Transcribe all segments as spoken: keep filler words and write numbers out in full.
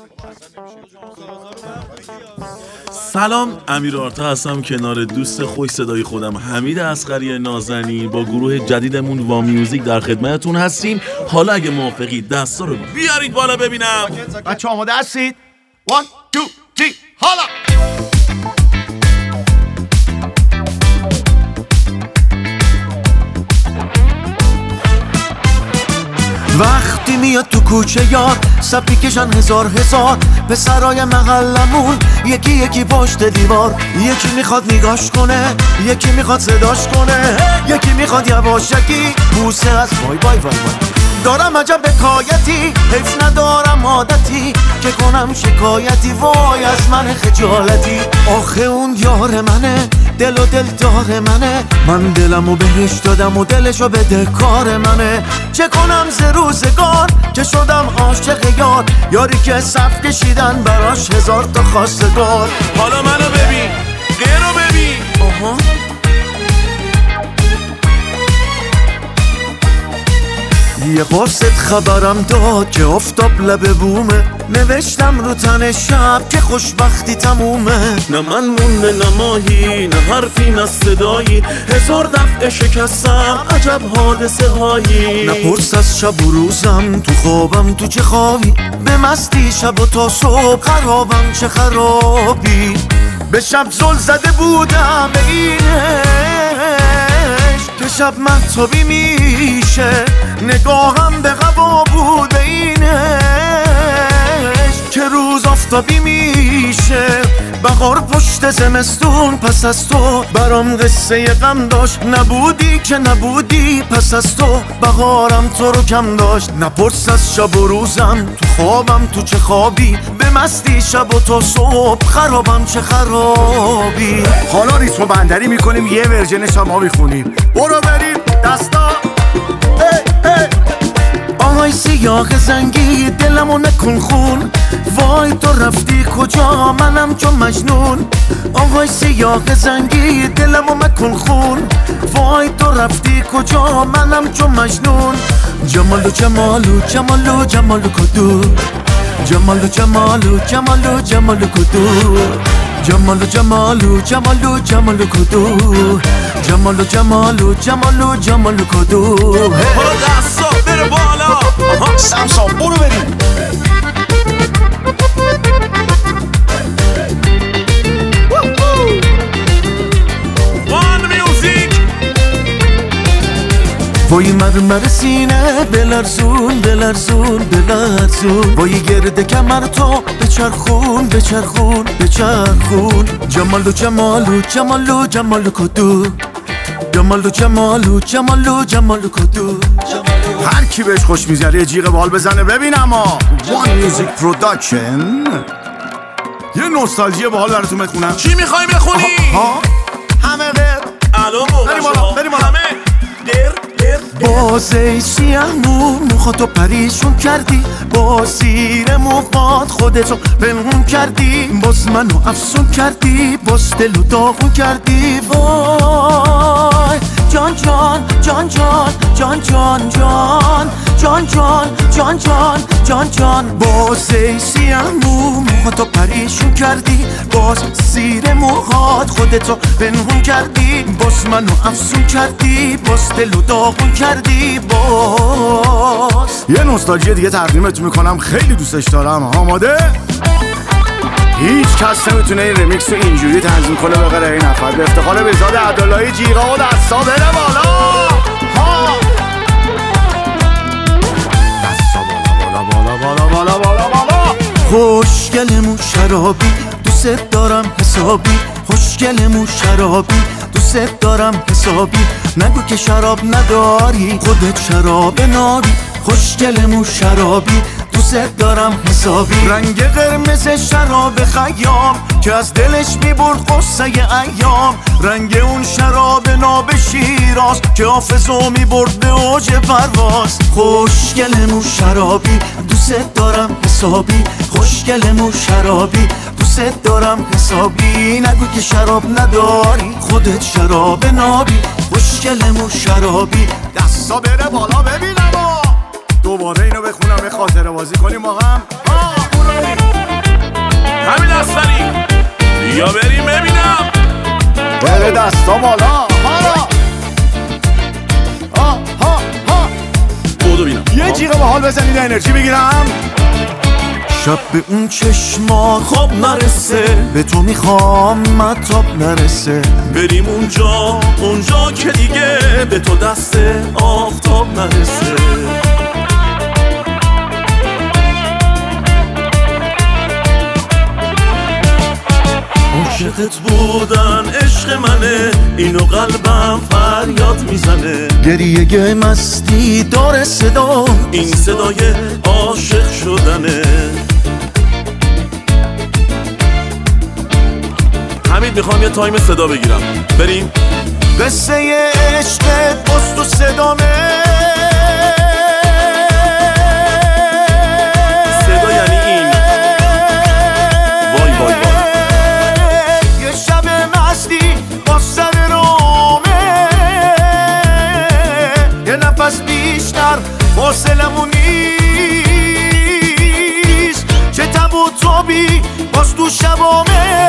سلام، امیر آرتا هستم کنار دوست خوش صدای خودم حمید اصغری نازنین با گروه جدیدمون وا میوزیک در خدمتتون هستیم. حالا اگه موافقید دستا رو بیارید بالا ببینم. بچه آماده هستید؟ وان، تو، تی، حالا! وقتی میاد تو کوچه یاد صفی کشن هزار هزار پسرای محلمون یکی یکی پشت دیوار، یکی میخواد نگاش کنه، یکی میخواد صداش کنه، یکی میخواد یواشکی بوسه از وای وای وای وای. دارم عجب حکایتی، حیف ندارم عادتی که کنم شکایتی، وای از من خجالتی. آخه اون یار منه، دل و دل دار منه، من دلمو بهش دادم و دلشو بده کار منه. چه کنم ز روزگار که شدم عاشق یار، یاری که صف کشیدن براش هزار تا خواستگار. حالا منو ببین، غیرو ببین. آها یه قرصت خبرم داد که افتاب لب بومه، نوشتم رو تن شب که خوشبختی تمومه. نه من مونده نه ماهی، نه حرفی نه صدایی، هزار دفعه شکستم عجب حادثه هایی. نپرس از شب و روزم، تو خوابم تو چه خوابی، به مستی شب و تا صبح خرابم چه خرابی. به شب زل زده بودم به اینش که شب مهتابی میشه، نگاهم به قبا بوده اینش که روز آفتابی میشه. بهار پشت زمستون پس از تو برام قصه غم داشت، نبودی که نبودی پس از تو بهارم تو رو کم داشت. نپرس از شب و روزم، تو خوابم تو چه خوابی، به مستی شب و تا صبح خرابم چه خرابی. حالا ریتم بندری میکنیم، یه ورژنش هم ما میخونیم. برو بریم دستا. آهای سیاه زنگی دلمو نکن خون، وای تو رفتی کجا منم چون مجنون. آهای سیاه زنگی دلمو مکن خون، وای تو رفتی کجا منم چون مجنون. جمالو جمالو جمالو جمالو کدو، جمالو جمالو جمالو جمالو کدو، جمالو جمالو جمالو جمالو کدو، جمالو جمالو جمالو جمالو کدو. برو دستا بره بالا. سمسام برو بریم. وان میوزیک. وای مرمر سینه بلرزون بلرزون بلرزون، وای گرد کمر تو بچرخون بچرخون بچرخون. جمالو جمالو جمالو جمالو کدو، جمالو جمالو جمالو جمالو کدو. هر کی بهش خوش میذاره یه جیغ بال بزنه ببینم. ها وان میوزیک پروداکشن. یه نوستالژی باحال براتون بخونم. چی میخوای بخونی؟ ها همه غیر الو بریم بالا بریم بالا. همه غیر غیر بازه سیاه مو موخاتو پریشون کردی، با زیر موهات خودتو پنهون کردی، باز منو افسون کردی، باز دلو داغون کردی. وای جان جان جان جان جان جان جان جان جان جان جان جان جان. بازه سیاه مو موهاتو پریشون کردی، باز زیر موهات خودتو پنهون کردی، باز منو افسون کردی، باز دلو داغون کردی. باز یه نوستالژی دیگه تقدیمتون میکنم، خیلی دوستش دارم. آماده؟ هیچ کس نمیتونه این رمیکس رو اینجوری تنظیم کنه به غیر این نفر. به افتخار بهزاد عبداللهی جیغا و دستا بره بالا. ها دستا بالا بالا بالا بالا بالا بالا. خوشگلمون شرابی دوست دارم حسابی، خوشگلمون شرابی دوست دارم حسابی. نگو که شراب نداری خودت شراب ناری، خوشگلمون شرابی دوست دارم حسابی. رنگ قرمز شراب خیام که از دلش میبرد قصه ایام، رنگ اون شراب ناب شیراز که حافظو میبرد به اوج پرواز. خوشگلمون شرابی دوست دارم حسابی، خوشگلمون شرابی دوست دارم حسابی. نگو که شراب نداری خودت شراب نابی، خوشگلمون شرابی. دستا بره بالا ببینم. دوباره اینو بخونم به خاطره بازی کنیم با هم. همین اصلی یا بریم ببینم بره دستا بالا ها ها ها ها بودو بینم یه جیغه به حال بزنید انرژی بگیرم. شب به اون چشما خواب نرسه، به تو میخوام مطاب نرسه، بریم اونجا اونجا که دیگه به تو دست آفتاب نرسه. عاشقت بودن عشق منه، اینو قلبم فریاد میزنه. گریه مستی داره صدا، این صدای عاشق شدنه. حمید میخوام یه تایم صدا بگیرم بریم. قصه عشق باز تو صدامه، صدا یعنی این. وای وای وای یه شب مستی با سر رامه، یه نفس بیشتر فاصلمون نیست، چه تب و تابی باز تو شبامه.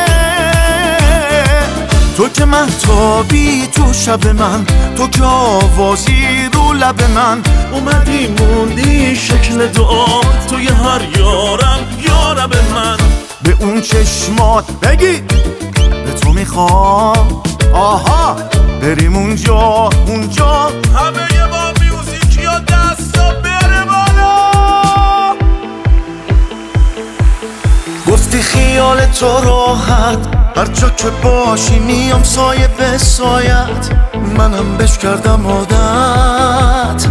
تو که مهتابی تو شب من، تو که آوازی رو لب من، اومدی موندی شکل دعا توی هر یارم یارب من. به اون چشمات بگی به تو میخوام، آها بریم اونجا اونجا همه یه با میوزیک یا دستا بره بالا. گفتی خیال تو راحت، هر جا که باشی میام سایه به سایت، منم بش کردم عادت.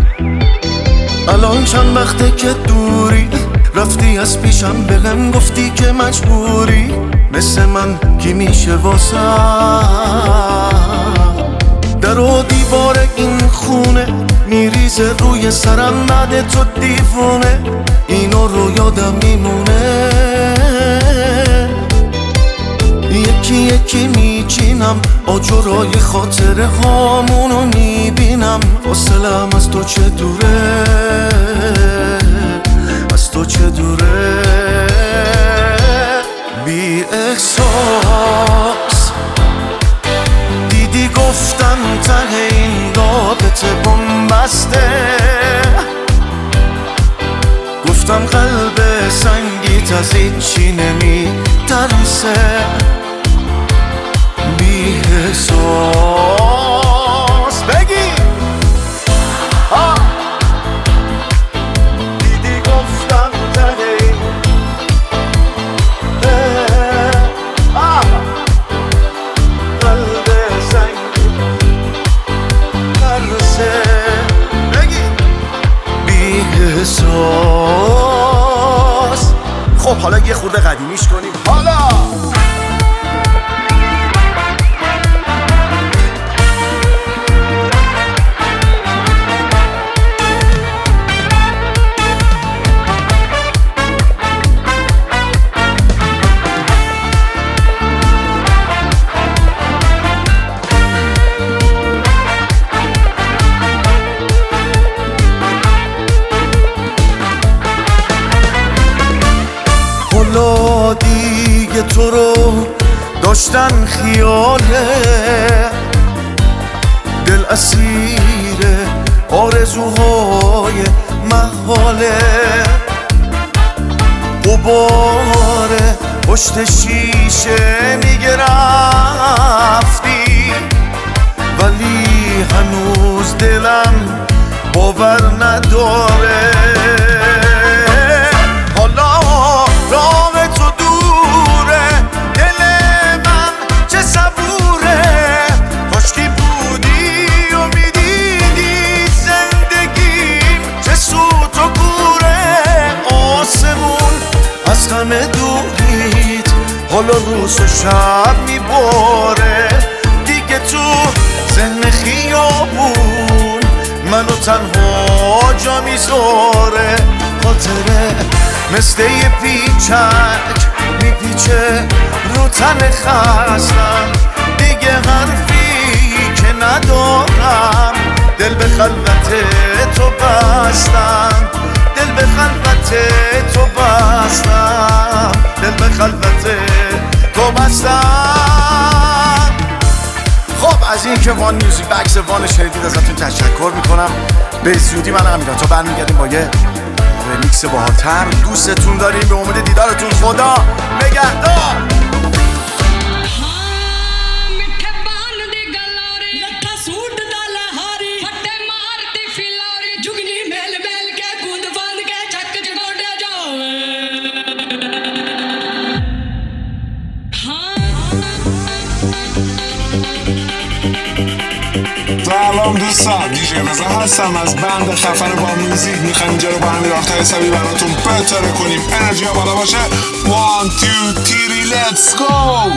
الان چند وقته که دوری، رفتی از پیشم بهم گفتی که مجبوری، مثل من کی میشه واسه در و دیوار این خونه میریزه روی سرم بعد تو دیوونه، اینو رو یادم میمونه. یکی یکی میچینم آجرای خاطره هامونو میبینم، فاصلم از تو چه دوره، از تو چه دوره. بی احساس دیدی گفتم ته این رابطه بنبسته، گفتم قلب سنگیت از هیچی نمیترسه. بی احساس بگی ها، دیدی گفتم ته این قلب سنگی ترسه. بگی بی احساس. خب حالا یه خورده قدیمیش کنیم حالا. حالا دیگه تو رو داشتن خیاله، دل اسیر آرزوهای محاله. غبار پشت شیشه میگرفتی، ولی هنوز دلم باور نداره. راه تو دوره، دل من چه صبوره، کاشکی بودی و میدیدی زندگیم چه سوت و گوره. آسمون از همه دورید، حالا روز و شب میباره، دیگه تو ذهن خیابون منو تنها جا میذاره. خاطره مثل یه پیچک میپیچه رو تن خستم، دیگه حرفی که ندارم، دل به خلوت تو بستم، دل به خلوت تو بستم، دل که وان میوزیک به عکس وان شنیدید ازتون تشکر میکنم. به زودی من امیران تا برمیگردیم با یه رمیکس باحال‌تر. دوستتون داریم، به امید دیدارتون. خدا نگهدار. سلام دوستان، دیجی رضا هستم از بند خفن با موزیک. میخوایم اینجا رو با همین راحت‌های حسابی براتون بتره کنیم. انرژی ها بالا باشه. وان تو تیری لیتس گو.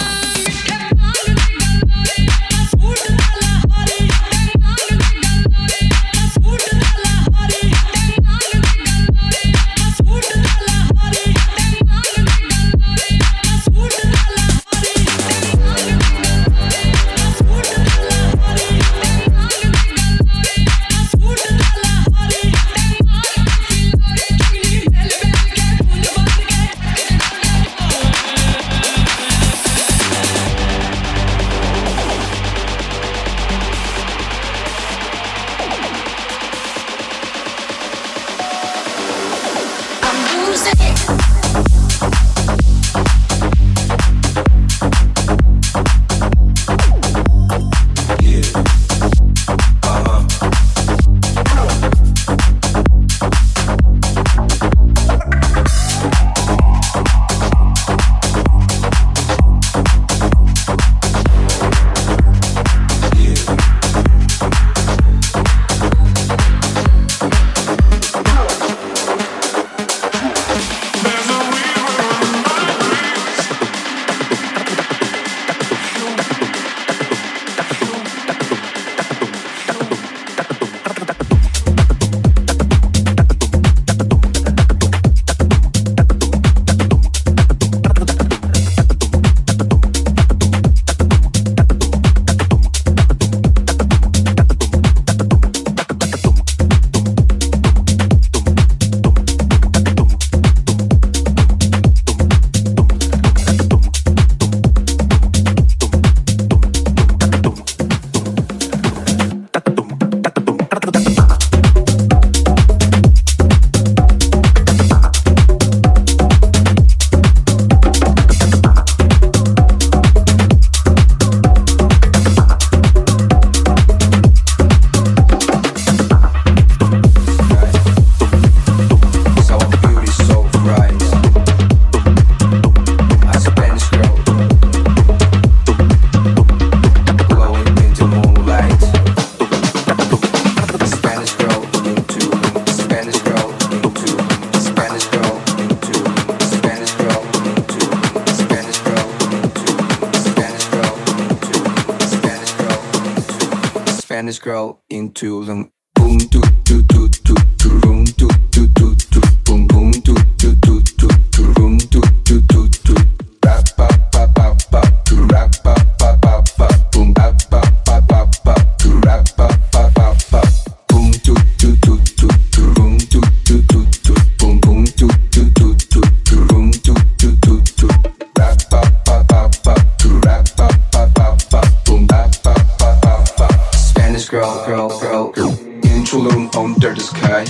Spanish girl into them. Boom, do, do, do, do, do, room, do, do, do, do, boom, boom, do, do, do, do, do, room, do, do, do, do, rap, ba, ba, ba, ba, do, rap, ba, ba, ba, ba, boom, ba, ba, ba, ba, ba, do, rap, ba, ba, ba, ba, boom, do, do, do, do, do, room, do, do, do, do, boom, boom, do, do, do, do, do, room, do, do, do, do, rap, ba, ba, ba, ba, do, rap, ba, ba, ba, ba, boom, ba, ba, ba, ba, ba. Spanish girl, girl, girl, girl, in Tulum under the sky.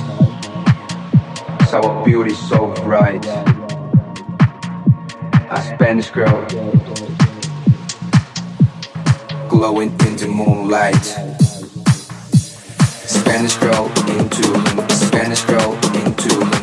Our beauty so bright. A Spanish girl, glowing in the moonlight. Spanish girl in Tulum, Spanish girl in Tulum.